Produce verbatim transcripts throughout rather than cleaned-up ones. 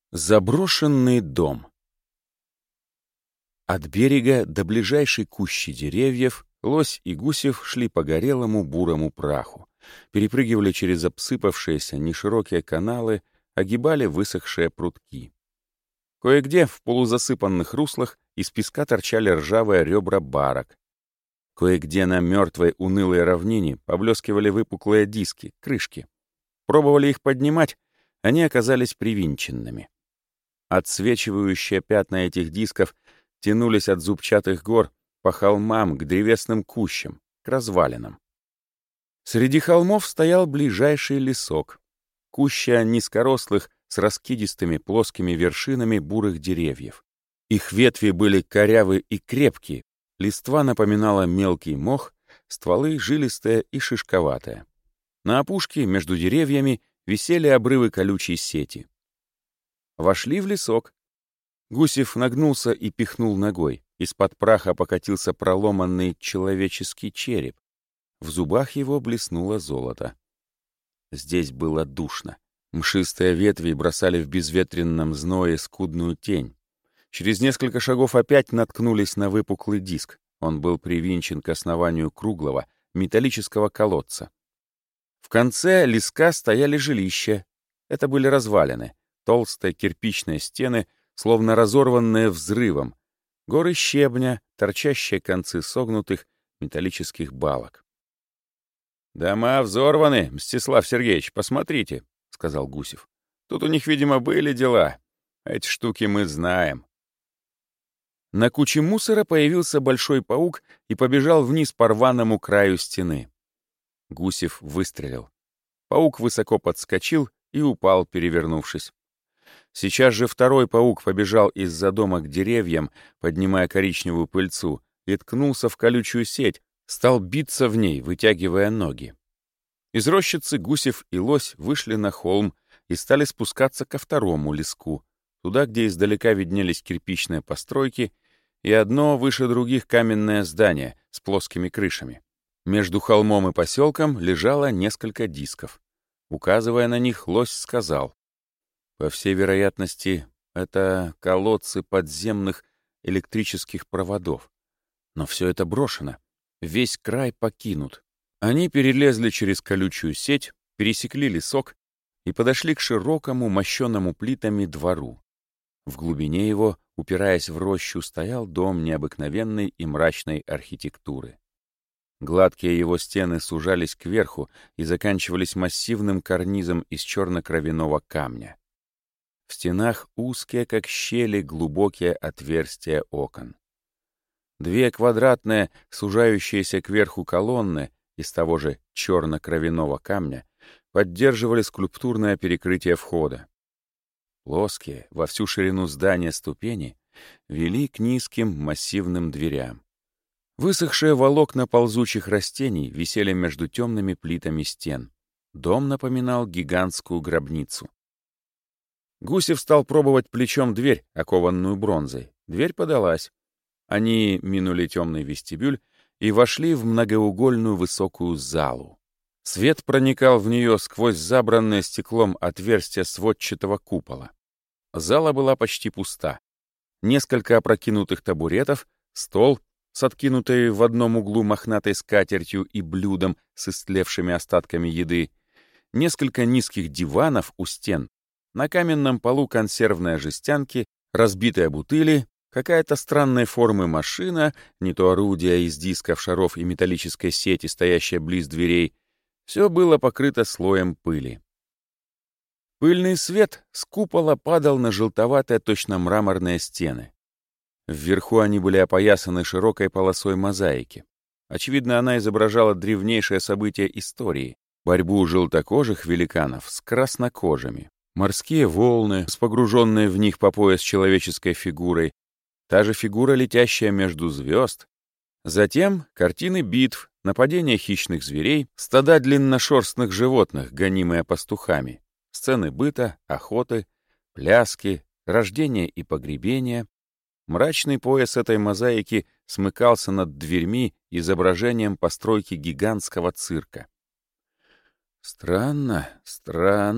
Заброшенный дом. От берега до ближайшей кущи деревьев лось и Гусев шли по горелому бурому праху, перепрыгивали через обсыпавшиеся неширокие каналы, огибали высохшие прутки. Кое-где в полузасыпанных руслах из песка торчали ржавые ребра барок. Кое-где на мертвой унылой равнине поблескивали выпуклые диски, крышки. Пробовали их поднимать, они оказались привинченными. Отсвечивающие пятна этих дисков тянулись от зубчатых гор по холмам к древесным кущам, к развалинам. Среди холмов стоял ближайший лесок, куща низкорослых с раскидистыми плоскими вершинами бурых деревьев. Их ветви были корявы и крепкие, листва напоминала мелкий мох, стволы жилистые и шишковатые. На опушке между деревьями висели обрывы колючей сети. Вошли в лесок. Гусев нагнулся и пихнул ногой. Из-под праха покатился проломанный человеческий череп. В зубах его блеснуло золото. Здесь было душно. Мшистые ветви бросали в безветренном зное скудную тень. Через несколько шагов опять наткнулись на выпуклый диск. Он был привинчен к основанию круглого металлического колодца. В конце леска стояли жилища. Это были развалины. Толстые кирпичные стены, словно разорванные взрывом, горы щебня, торчащие концы согнутых металлических балок. «Дома взорваны, Мстислав Сергеевич, посмотрите», — сказал Гусев. «Тут у них, видимо, были дела. Эти штуки мы знаем». На куче мусора появился большой паук и побежал вниз по рваному краю стены. Гусев выстрелил. Паук высоко подскочил и упал, перевернувшись. Сейчас же второй паук побежал из-за дома к деревьям, поднимая коричневую пыльцу, и ткнулся в колючую сеть, стал биться в ней, вытягивая ноги. Из рощицы Гусев и лось вышли на холм и стали спускаться ко второму леску, туда, где издалека виднелись кирпичные постройки и одно выше других каменное здание с плоскими крышами. Между холмом и поселком лежало несколько дисков. Указывая на них, лось сказал: «По всей вероятности, это колодцы подземных электрических проводов. Но все это брошено. Весь край покинут». Они перелезли через колючую сеть, пересекли лесок и подошли к широкому, мощенному плитами двору. В глубине его, упираясь в рощу, стоял дом необыкновенной и мрачной архитектуры. Гладкие его стены сужались кверху и заканчивались массивным карнизом из черно-кровяного камня. В стенах узкие, как щели, глубокие отверстия окон. Две квадратные, сужающиеся кверху колонны из того же черно-кровяного камня поддерживали скульптурное перекрытие входа. Плоские, во всю ширину здания ступени вели к низким массивным дверям. Высохшие волокна ползучих растений висели между темными плитами стен. Дом напоминал гигантскую гробницу. Гусев стал пробовать плечом дверь, окованную бронзой. Дверь подалась. Они минули темный вестибюль и вошли в многоугольную высокую залу. Свет проникал в нее сквозь забранное стеклом отверстие сводчатого купола. Зала была почти пуста. Несколько опрокинутых табуретов, стол с откинутой в одном углу мохнатой скатертью и блюдом с истлевшими остатками еды, несколько низких диванов у стен, на каменном полу консервные жестянки, разбитые бутыли, какая-то странной формы машина, не то орудие из дисков, шаров и металлической сети, стоящая близ дверей. Все было покрыто слоем пыли. Пыльный свет с купола падал на желтоватые, точно мраморные стены. Вверху они были опоясаны широкой полосой мозаики. Очевидно, она изображала древнейшее событие истории — борьбу желтокожих великанов с краснокожими. Морские волны, с погруженной в них по пояс человеческой фигурой, та же фигура, летящая между звезд. Затем картины битв, нападения хищных зверей, стада длинношерстных животных, гонимые пастухами, сцены быта, охоты, пляски, рождения и погребения. Мрачный пояс этой мозаики смыкался над дверьми изображением постройки гигантского цирка. «Странно, странно»,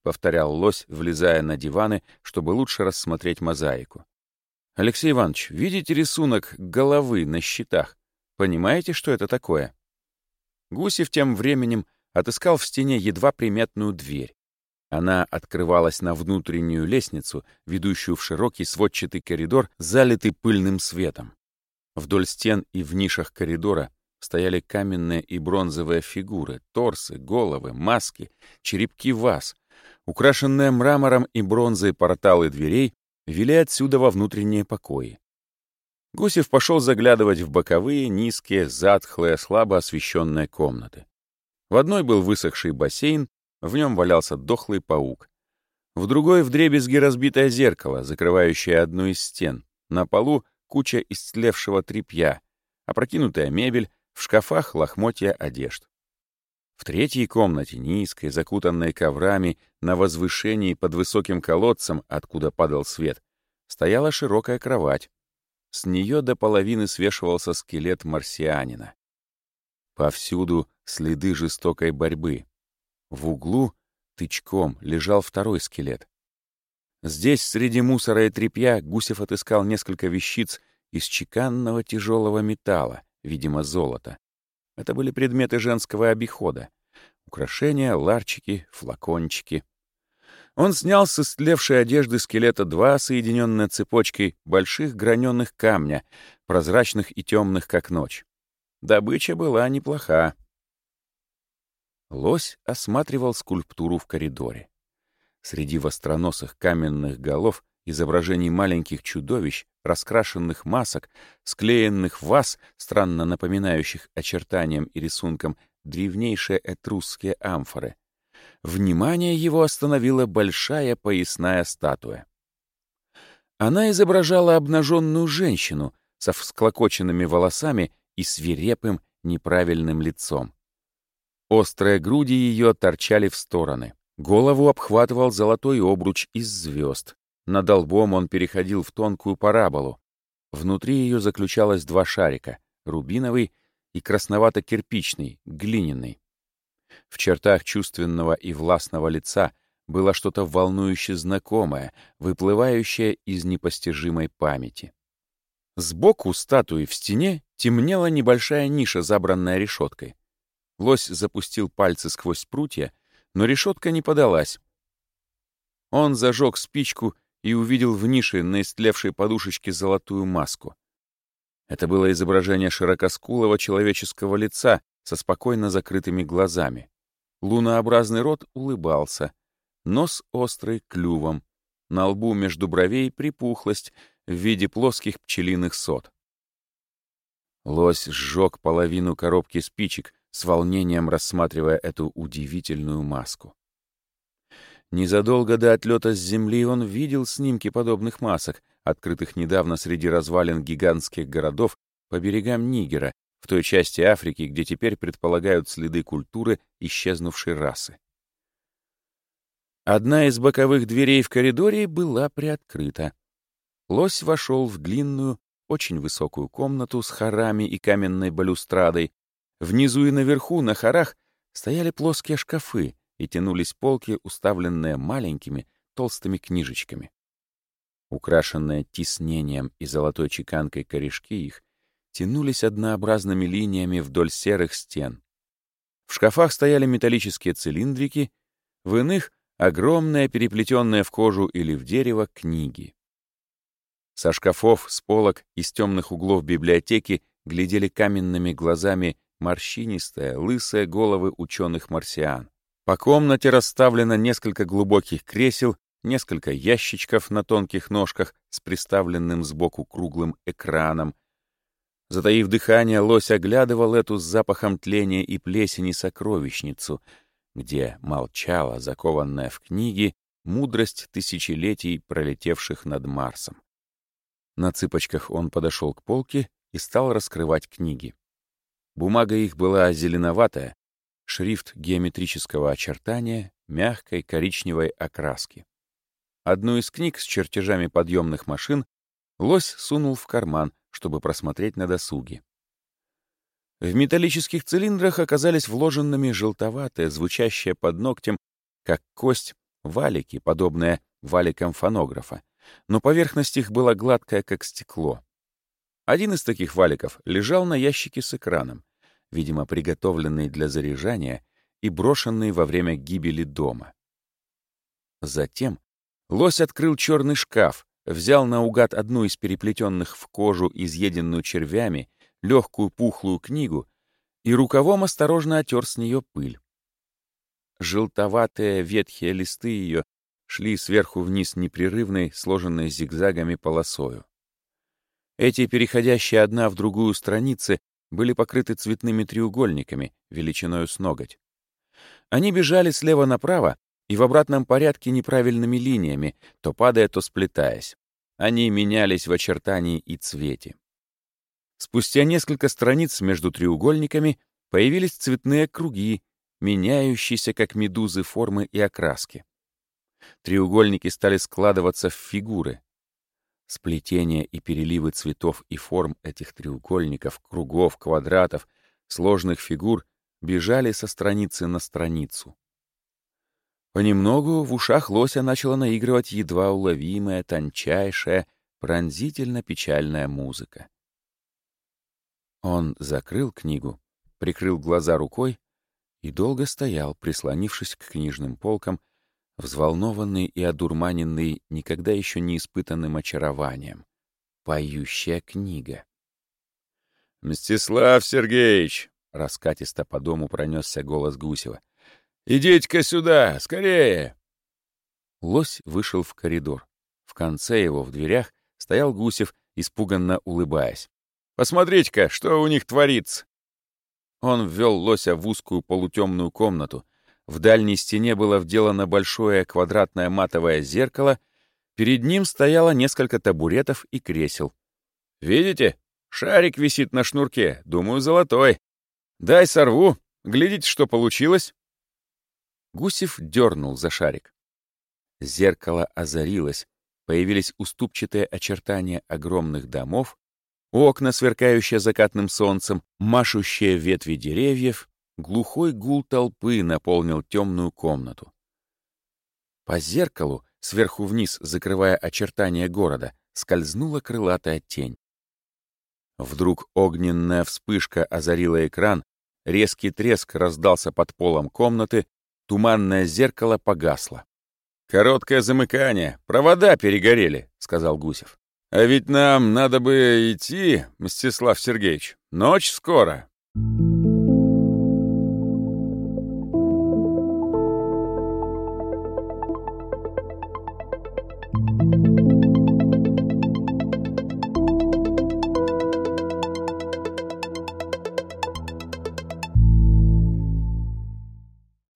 — повторял лось, влезая на диваны, чтобы лучше рассмотреть мозаику. «Алексей Иванович, видите рисунок головы на щитах? Понимаете, что это такое?» Гусев тем временем отыскал в стене едва приметную дверь. Она открывалась на внутреннюю лестницу, ведущую в широкий сводчатый коридор, залитый пыльным светом. Вдоль стен и в нишах коридора стояли каменные и бронзовые фигуры, торсы, головы, маски, черепки ваз. Украшенные мрамором и бронзой порталы дверей вели отсюда во внутренние покои. Гусев пошел заглядывать в боковые, низкие, затхлые, слабо освещенные комнаты. В одной был высохший бассейн, в нем валялся дохлый паук. В другой — вдребезги разбитое зеркало, закрывающее одну из стен. На полу куча истлевшего тряпья, опрокинутая мебель, в шкафах лохмотья одежд. В третьей комнате, низкой, закутанной коврами, на возвышении под высоким колодцем, откуда падал свет, стояла широкая кровать. С нее до половины свешивался скелет марсианина. Повсюду следы жестокой борьбы. В углу тычком лежал второй скелет. Здесь, среди мусора и тряпья, Гусев отыскал несколько вещиц из чеканного тяжелого металла, видимо, золота. Это были предметы женского обихода. Украшения, ларчики, флакончики. Он снял с истлевшей одежды скелета два, соединенные цепочкой, больших граненых камня, прозрачных и темных, как ночь. Добыча была неплоха. Лось осматривал скульптуру в коридоре. Среди востроносых каменных голов, изображений маленьких чудовищ, раскрашенных масок, склеенных ваз, странно напоминающих очертаниям и рисункам древнейшие этрусские амфоры, внимание его остановила большая поясная статуя. Она изображала обнаженную женщину со всклокоченными волосами и свирепым неправильным лицом. Острые груди ее торчали в стороны. Голову обхватывал золотой обруч из звезд. Над лбом он переходил в тонкую параболу. Внутри ее заключалось два шарика — рубиновый и красновато-кирпичный, глиняный. В чертах чувственного и властного лица было что-то волнующе знакомое, выплывающее из непостижимой памяти. Сбоку статуи в стене темнела небольшая ниша, забранная решеткой. Лось запустил пальцы сквозь прутья, но решетка не подалась. Он зажег спичку и увидел в нише на истлевшей подушечке золотую маску. Это было изображение широкоскулого человеческого лица со спокойно закрытыми глазами. Лунообразный рот улыбался, нос острый, клювом. На лбу между бровей припухлость в виде плоских пчелиных сот. Лось сжег половину коробки спичек, с волнением рассматривая эту удивительную маску. Незадолго до отлета с Земли он видел снимки подобных масок, открытых недавно среди развалин гигантских городов по берегам Нигера, в той части Африки, где теперь предполагают следы культуры исчезнувшей расы. Одна из боковых дверей в коридоре была приоткрыта. Лось вошел в длинную, очень высокую комнату с хорами и каменной балюстрадой. Внизу и наверху, на хорах, стояли плоские шкафы и тянулись полки, уставленные маленькими, толстыми книжечками. Украшенные тиснением и золотой чеканкой корешки их тянулись однообразными линиями вдоль серых стен. В шкафах стояли металлические цилиндрики, в иных — огромные, переплетенные в кожу или в дерево, книги. Со шкафов, с полок, из темных углов библиотеки глядели каменными глазами морщинистые, лысые головы ученых-марсиан. По комнате расставлено несколько глубоких кресел, несколько ящичков на тонких ножках с приставленным сбоку круглым экраном. Затаив дыхание, лось оглядывал эту с запахом тления и плесени сокровищницу, где молчала, закованная в книги, мудрость тысячелетий, пролетевших над Марсом. На цыпочках он подошел к полке и стал раскрывать книги. Бумага их была зеленоватая, шрифт геометрического очертания, мягкой коричневой окраски. Одну из книг с чертежами подъемных машин лось сунул в карман, чтобы просмотреть на досуге. В металлических цилиндрах оказались вложенными желтоватые, звучащие под ногтем, как кость, валики, подобные валикам фонографа, но поверхность их была гладкая, как стекло. Один из таких валиков лежал на ящике с экраном, видимо, приготовленный для заряжания и брошенный во время гибели дома. Затем лось открыл черный шкаф, взял наугад одну из переплетенных в кожу, изъеденную червями, легкую пухлую книгу и рукавом осторожно отер с нее пыль. Желтоватые ветхие листы ее шли сверху вниз непрерывной, сложенной зигзагами полосою. Эти переходящие одна в другую страницы были покрыты цветными треугольниками, величиною с ноготь. Они бежали слева направо и в обратном порядке неправильными линиями, то падая, то сплетаясь. Они менялись в очертании и цвете. Спустя несколько страниц между треугольниками появились цветные круги, меняющиеся, как медузы, формы и окраски. Треугольники стали складываться в фигуры. Сплетение и переливы цветов и форм этих треугольников, кругов, квадратов, сложных фигур бежали со страницы на страницу. Понемногу в ушах лося начала наигрывать едва уловимая, тончайшая, пронзительно-печальная музыка. Он закрыл книгу, прикрыл глаза рукой и долго стоял, прислонившись к книжным полкам, взволнованный и одурманенный никогда еще не испытанным очарованием. Поющая книга. «Мстислав Сергеевич!» — раскатисто по дому пронесся голос Гусева. «Идите-ка сюда, скорее!» Лось вышел в коридор. В конце его, в дверях, стоял Гусев, испуганно улыбаясь. «Посмотрите-ка, что у них творится!» Он ввел лося в узкую полутемную комнату. В дальней стене было вделано большое квадратное матовое зеркало. Перед ним стояло несколько табуретов и кресел. «Видите? Шарик висит на шнурке, думаю, золотой. Дай сорву, глядите, что получилось». Гусев дернул за шарик. Зеркало озарилось, появились уступчатые очертания огромных домов, окна, сверкающие закатным солнцем, машущие ветви деревьев, глухой гул толпы наполнил темную комнату. По зеркалу, сверху вниз, закрывая очертания города, скользнула крылатая тень. Вдруг огненная вспышка озарила экран, резкий треск раздался под полом комнаты, туманное зеркало погасло. «Короткое замыкание, провода перегорели», — сказал Гусев. «А ведь нам надо бы идти, Мстислав Сергеевич. Ночь скоро».